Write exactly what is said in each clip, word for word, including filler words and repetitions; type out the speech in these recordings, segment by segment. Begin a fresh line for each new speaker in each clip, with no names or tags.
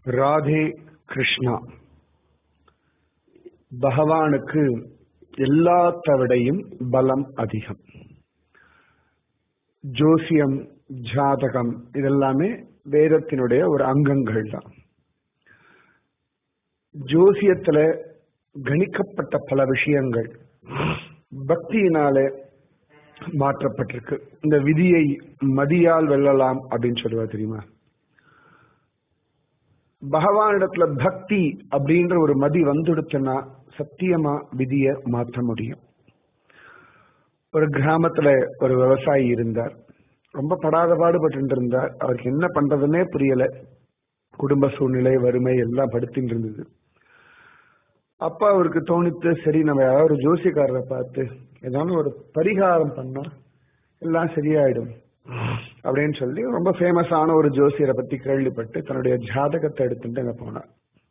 ராதே கிருஷ்ணா. பகவானுக்கு எல்லாத்த விடையும் பலம் அதிகம். ஜோசியம், ஜாதகம் இதெல்லாமே வேதத்தினுடைய ஒரு அங்கங்கள் தான். ஜோசியத்துல கணிக்கப்பட்ட பல விஷயங்கள் பக்தியினாலே மாற்றப்பட்டிருக்கு. இந்த விதியை மதியால் வெல்லலாம் அப்படின்னு சொல்லுவா தெரியுமா? பகவானிடத்துல பக்தி அப்படின்ற ஒரு மதி வந்துடுத்துன்னா சத்தியமா விதியை மாற்ற முடியும். ஒரு கிராமத்துல ஒரு விவசாயி இருந்தார். ரொம்ப படாத பாடுபட்டு இருந்தார். அவருக்கு என்ன பண்றதுன்னே புரியல. குடும்ப சூழ்நிலை, வறுமை எல்லாம் படுத்தின்னு இருந்தது. அப்ப அவருக்கு தோணித்து, சரி நம்ம யாராவது ஒரு ஜோசியக்காரரை பார்த்து ஏதாவது ஒரு பரிகாரம் பண்ணா எல்லாம் சரியாயிடும் அப்படின்னு சொல்லி ரொம்ப ஃபேமஸான ஒரு ஜோசியரை பத்தி கேள்விப்பட்டு தன்னுடைய ஜாதகத்தை எடுத்துட்டு அங்க போனார்.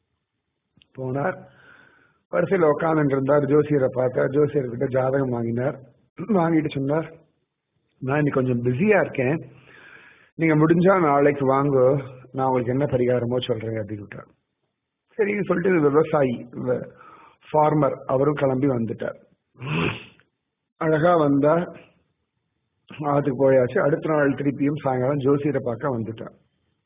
போனார் வரிசையில் உட்கார்ந்து இருந்தார். ஜோசியரை பார்த்தார். ஜோசியர்கிட்ட ஜாதகம் வாங்கினார். வாங்கிட்டு சொன்னார், நான் இன்னைக்கு கொஞ்சம் பிஸியா இருக்கேன், நீங்க முடிஞ்சா நாளைக்கு வாங்க, நான் உங்களுக்கு என்ன பரிகாரமோ சொல்றேன் அப்படின்னு. சரின்னு சொல்லிட்டு விவசாயி ஃபார்மர் அவரும் கிளம்பி வந்துட்டார். அழகா வந்தா அதுக்கு போயாச்சு. அடுத்த நாள் திருப்பியும் சாயங்காலம் ஜோசியரை பார்க்க வந்துட்டார்.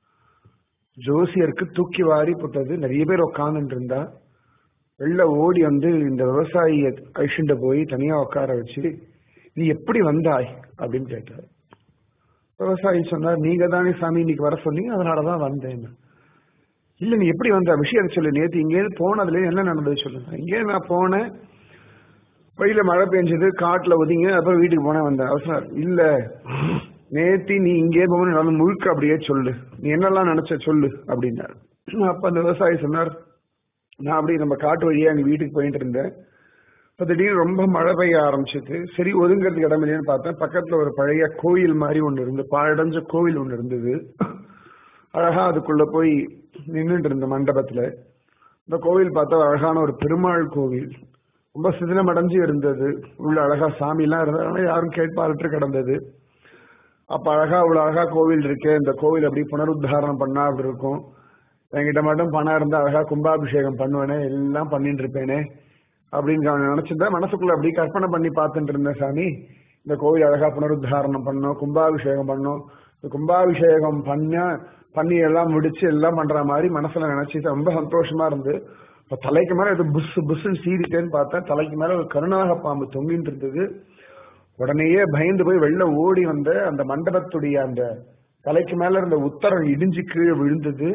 ஜோசியருக்கு தூக்கி வாரி போட்டது. நிறைய பேர் உட்காந்துட்டு இருந்தா. வெளில ஓடி வந்து இந்த விவசாயிய அழிச்சுட்டு போய் தனியா உட்கார வச்சு, நீ எப்படி வந்தாய் அப்படின்னு கேட்டார். விவசாயி சொன்னார், நீங்க தானே சாமி இன்னைக்கு வர சொன்னீங்க, அதனாலதான் வந்தேன். இல்ல நீ எப்படி வந்த விஷயம் சொல்லு. நேற்று இங்கேருந்து போனதுல என்ன நடந்தது சொல்லுங்க. இங்கே நான் போனேன், வழியில மழை பெஞ்சது, காட்டுல ஒதுங்க, அப்புறம் வீட்டுக்கு போனேன் வந்தேன். அவசரம் இல்ல, நேத்தி நீ இங்கே போன முழுக்க அப்படியே சொல்லு, நீ என்னெல்லாம் நினைச்ச சொல்லு அப்படின்னாரு. அப்ப அந்த விவசாயி சொன்னார், நான் அப்படி நம்ம காட்டு வழியா எங்க வீட்டுக்கு போயிட்டு இருந்தேன். இப்போ திடீர்னு ரொம்ப மழை பெய்ய ஆரம்பிச்சிட்டு, சரி ஒதுங்கிறதுக்கு இடம் இல்லைன்னு பார்த்தேன். பக்கத்துல ஒரு பழைய கோயில் மாதிரி ஒண்ணு இருந்து, பாழடைஞ்ச கோவில் ஒண்ணு இருந்தது. அழகா அதுக்குள்ள போய் நின்றுட்டு இருந்த மண்டபத்துல. இந்த கோவில் பார்த்தா அழகான ஒரு பெருமாள் கோவில், ரொம்ப சிதிலமடைஞ்சு இருந்தது. உள்ள அழகா சாமி எல்லாம் இருந்ததுனால யாரும் கேட்பார்ட்டு கிடந்தது. அப்ப அழகா இவ்வளவு அழகா கோவில் இருக்கு, இந்த கோவில் அப்படி புனருத்தாரணம் பண்ணா அப்படி இருக்கும். என்கிட்ட மட்டும் பணம் இருந்தா அழகா கும்பாபிஷேகம் பண்ணுவேனே, எல்லாம் பண்ணிட்டு இருப்பேனே அப்படின்னு நினைச்சிருந்தா. மனசுக்குள்ள அப்படி கற்பனை பண்ணி பார்த்துட்டு இருந்தேன். சாமி, இந்த கோவில் அழகா புனருத்தாரணம் பண்ணோம், கும்பாபிஷேகம் பண்ணோம். கும்பாபிஷேகம் பண்ண பண்ணி எல்லாம் முடிச்சு எல்லாம் பண்ற மாதிரி மனசுல நினைச்சு ரொம்ப சந்தோஷமா இருந்து, இப்ப தலைக்கு மேல இது புஷ் புஷ்ன்னு சீரிட்டேன்னு பார்த்தா தலைக்கு மேல ஒரு கருணாக பாம்பு தொங்கிட்டு இருந்தது. உடனேயே பயந்து போய் வெளில ஓடி வந்த அந்த மண்டபத்துடைய அந்த தலைக்கு மேல இருந்த உத்தரம் இடிஞ்சு கீழே விழுந்தது.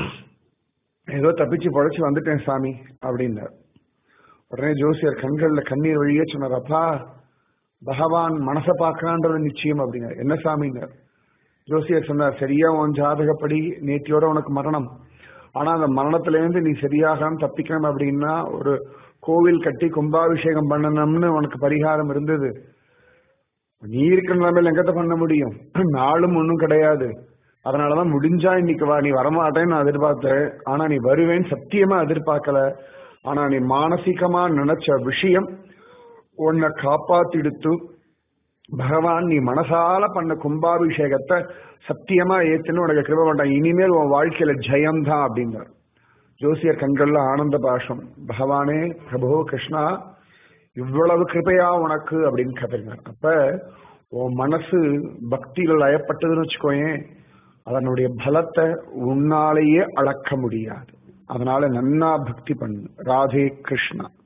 ஏதோ தப்பிச்சு பொழைச்சு வந்துட்டேன் சாமி அப்படின்னார். உடனே ஜோசியர் கண்கள்ல கண்ணீர் வழியே சொன்னார், அப்பா பகவான் மனசை பார்க்கறான்றது நிச்சயம் அப்படின்னார். என்ன சாமின்னார். ஜோசியர் சொன்னார், சரியா உன் ஜாதகப்படி நேற்றியோட உனக்கு மரணம், ஆனா அந்த மரணத்துல இருந்து நீ சரியாக தப்பிக்கணும் அப்படின்னா ஒரு கோவில் கட்டி கும்பாபிஷேகம் பண்ணணும்னு உனக்கு பரிகாரம் இருந்தது. நீ இருக்கிற நிலைமையில எங்கத்த பண்ண முடியும், நாளும் ஒன்றும் கிடையாது. அதனாலதான் முடிஞ்சா இன்னைக்கு வா, நீ வரமாட்டேன்னு நான் எதிர்பார்த்தேன், ஆனா நீ வருவேன்னு சத்தியமா எதிர்பார்க்கல. ஆனா நீ மானசீகமா நினைச்ச விஷயம் உன்னை காப்பாத்திடுத்து. பகவான் நீ மனசால பண்ண கும்பாபிஷேகத்தை சத்தியமா ஏத்துன்னு உனக்கு கிருபை பண்றான். இனிமேல் உன் வாழ்க்கையில ஜெயம்தான் அப்படின்னார். ஜோசியர் கண்கள்ல ஆனந்த பாஷம். பகவானே பிரபு கிருஷ்ணா, இவ்வளவு கிருபையா உனக்கு அப்படின்னு கதறினார். அப்ப உன் மனசு பக்தியில் லயப்பட்டதுன்னு வச்சுக்கோயேன், அதனுடைய பலத்தை உன்னாலேயே அளக்க முடியாது. அதனால நன்னா பக்தி பண்ணு. ராதே கிருஷ்ணா.